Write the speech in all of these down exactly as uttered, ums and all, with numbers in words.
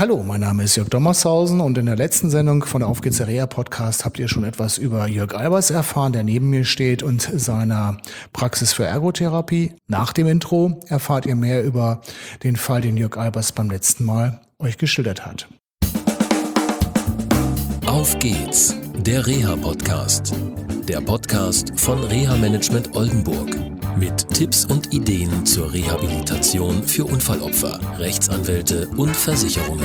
Hallo, mein Name ist Jörg Dommershausen und in der letzten Sendung von der Auf geht's Reha Podcast habt ihr schon etwas über Jörg Albers erfahren, der neben mir steht und seiner Praxis für Ergotherapie. Nach dem Intro erfahrt ihr mehr über den Fall, den Jörg Albers beim letzten Mal euch geschildert hat. Auf geht's, der Reha Podcast. Der Podcast von Reha Management Oldenburg. Mit Tipps und Ideen zur Rehabilitation für Unfallopfer, Rechtsanwälte und Versicherungen.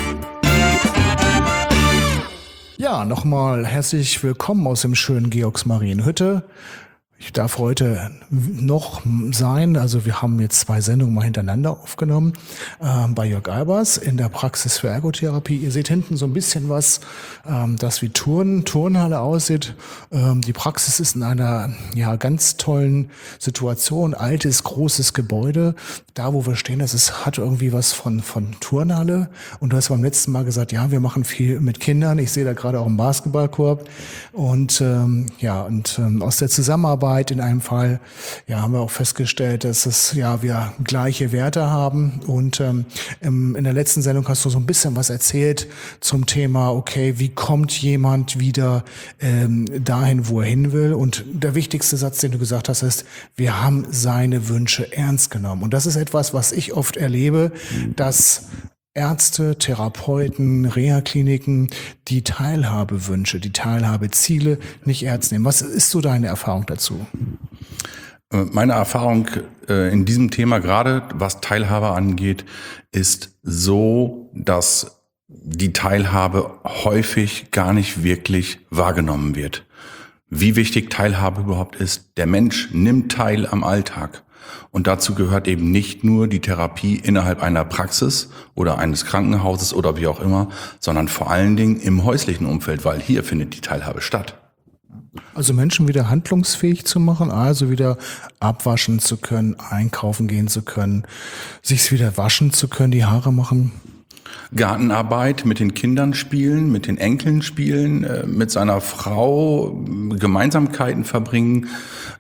Ja, nochmal herzlich willkommen aus dem schönen Georgsmarienhütte. Ich darf heute noch sein, also wir haben jetzt zwei Sendungen mal hintereinander aufgenommen, äh, bei Jörg Albers in der Praxis für Ergotherapie. Ihr seht hinten so ein bisschen was, ähm, das wie Turn, Turnhalle aussieht. Ähm, die Praxis ist in einer ja ganz tollen Situation, altes, großes Gebäude. Da, wo wir stehen, das ist, hat irgendwie was von, von Turnhalle. Und du hast beim letzten Mal gesagt, ja, wir machen viel mit Kindern. Ich sehe da gerade auch einen Basketballkorb. Und ähm, ja, und ähm, aus der Zusammenarbeit in einem Fall, ja, haben wir auch festgestellt, dass es, ja, wir gleiche Werte haben. Und ähm, in der letzten Sendung hast du so ein bisschen was erzählt zum Thema, okay, wie kommt jemand wieder ähm, dahin, wo er hin will? Und der wichtigste Satz, den du gesagt hast, ist, wir haben seine Wünsche ernst genommen. Und das ist etwas, was ich oft erlebe, dass Ärzte, Therapeuten, Reha-Kliniken die Teilhabewünsche, die Teilhabeziele nicht ernst nehmen. Was ist so deine Erfahrung dazu? Meine Erfahrung in diesem Thema, gerade was Teilhabe angeht, ist so, dass die Teilhabe häufig gar nicht wirklich wahrgenommen wird. Wie wichtig Teilhabe überhaupt ist. Der Mensch nimmt teil am Alltag. Und dazu gehört eben nicht nur die Therapie innerhalb einer Praxis oder eines Krankenhauses oder wie auch immer, sondern vor allen Dingen im häuslichen Umfeld, weil hier findet die Teilhabe statt. Also Menschen wieder handlungsfähig zu machen, also wieder abwaschen zu können, einkaufen gehen zu können, sich wieder waschen zu können, die Haare machen. Gartenarbeit, mit den Kindern spielen, mit den Enkeln spielen, mit seiner Frau Gemeinsamkeiten verbringen,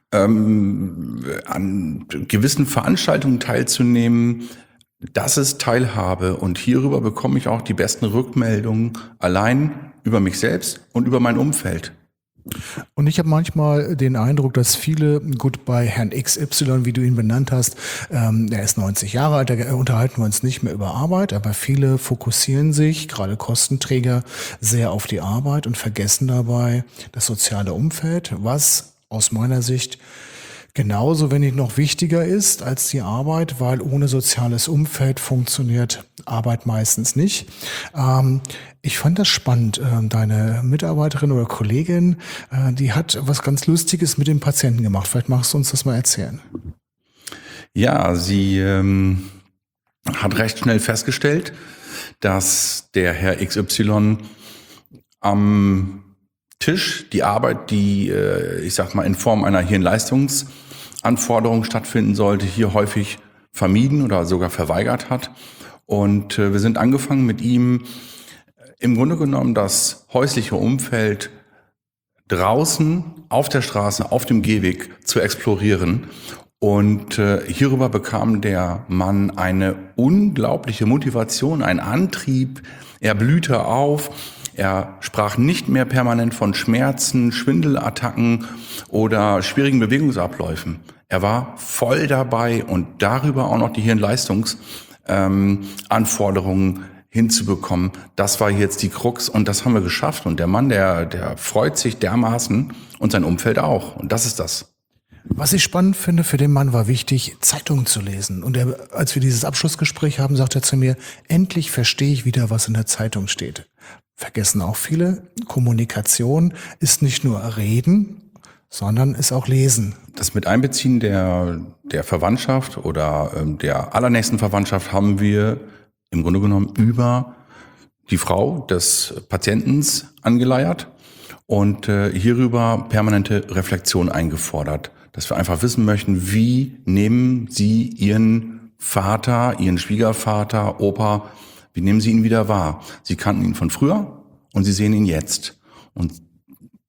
ähm, an gewissen Veranstaltungen teilzunehmen. Das ist Teilhabe und hierüber bekomme ich auch die besten Rückmeldungen allein über mich selbst und über mein Umfeld. Und ich habe manchmal den Eindruck, dass viele, gut bei Herrn X Y, wie du ihn benannt hast, ähm, er ist neunzig Jahre alt, da unterhalten wir uns nicht mehr über Arbeit, aber viele fokussieren sich, gerade Kostenträger, sehr auf die Arbeit und vergessen dabei das soziale Umfeld, was aus meiner Sicht genauso, wenn nicht noch wichtiger ist als die Arbeit, weil ohne soziales Umfeld funktioniert Arbeit meistens nicht. Ähm, ich fand das spannend. Ähm, deine Mitarbeiterin oder Kollegin, äh, die hat was ganz Lustiges mit dem Patienten gemacht. Vielleicht magst du uns das mal erzählen. Ja, sie ähm, hat recht schnell festgestellt, dass der Herr X Y am Tisch die Arbeit, die, äh, ich sag mal, in Form einer Hirnleistungsanforderung stattfinden sollte, hier häufig vermieden oder sogar verweigert hat. Und äh, wir sind angefangen mit ihm im Grunde genommen das häusliche Umfeld draußen auf der Straße, auf dem Gehweg zu explorieren. Und äh, hierüber bekam der Mann eine unglaubliche Motivation, einen Antrieb. Er blühte auf. Er sprach nicht mehr permanent von Schmerzen, Schwindelattacken oder schwierigen Bewegungsabläufen. Er war voll dabei und darüber auch noch die Hirnleistungsanforderungen ähm, hinzubekommen. Das war jetzt die Krux und das haben wir geschafft. Und der Mann, der, der freut sich dermaßen und sein Umfeld auch. Und das ist das. Was ich spannend finde, für den Mann war wichtig, Zeitungen zu lesen. Und er, als wir dieses Abschlussgespräch haben, sagt er zu mir, endlich verstehe ich wieder, was in der Zeitung steht. Vergessen auch viele, Kommunikation ist nicht nur Reden, sondern ist auch Lesen. Das mit Einbeziehen der, der Verwandtschaft oder ähm, der allernächsten Verwandtschaft haben wir im Grunde genommen über die Frau des Patienten angeleiert und äh, hierüber permanente Reflexion eingefordert, dass wir einfach wissen möchten, wie nehmen Sie Ihren Vater, Ihren Schwiegervater, Opa, wie nehmen Sie ihn wieder wahr? Sie kannten ihn von früher und Sie sehen ihn jetzt. Und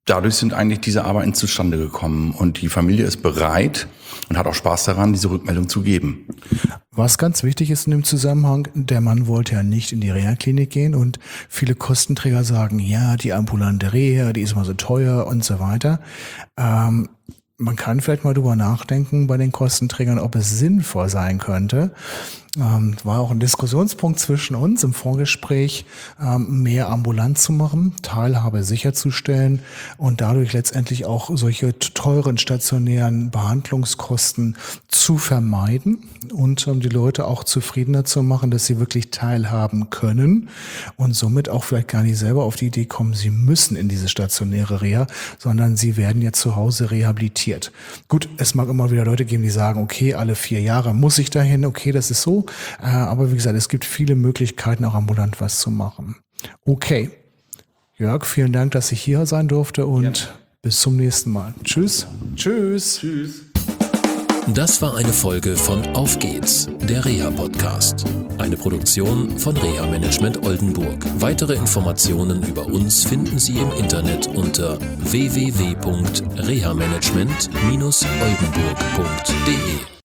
dadurch sind eigentlich diese Arbeiten zustande gekommen. Und die Familie ist bereit und hat auch Spaß daran, diese Rückmeldung zu geben. Was ganz wichtig ist in dem Zusammenhang, der Mann wollte ja nicht in die Reha-Klinik gehen und viele Kostenträger sagen, ja, die ambulante Reha, die ist immer so teuer und so weiter. Ähm, man kann vielleicht mal drüber nachdenken bei den Kostenträgern, ob es sinnvoll sein könnte. Ähm, war auch ein Diskussionspunkt zwischen uns im Vorgespräch, ähm, mehr ambulant zu machen, Teilhabe sicherzustellen und dadurch letztendlich auch solche teuren stationären Behandlungskosten zu vermeiden und ähm, die Leute auch zufriedener zu machen, dass sie wirklich teilhaben können und somit auch vielleicht gar nicht selber auf die Idee kommen, sie müssen in diese stationäre Reha, sondern sie werden jetzt zu Hause rehabilitiert. Gut, es mag immer wieder Leute geben, die sagen, okay, alle vier Jahre muss ich dahin, okay, das ist so. Aber wie gesagt, es gibt viele Möglichkeiten, auch ambulant was zu machen. Okay. Jörg, vielen Dank, dass ich hier sein durfte und ja. Bis zum nächsten Mal. Tschüss. Tschüss. Tschüss. Das war eine Folge von Auf geht's, der Reha-Podcast. Eine Produktion von Reha Management Oldenburg. Weitere Informationen über uns finden Sie im Internet unter w w w punkt reha management dash oldenburg punkt de.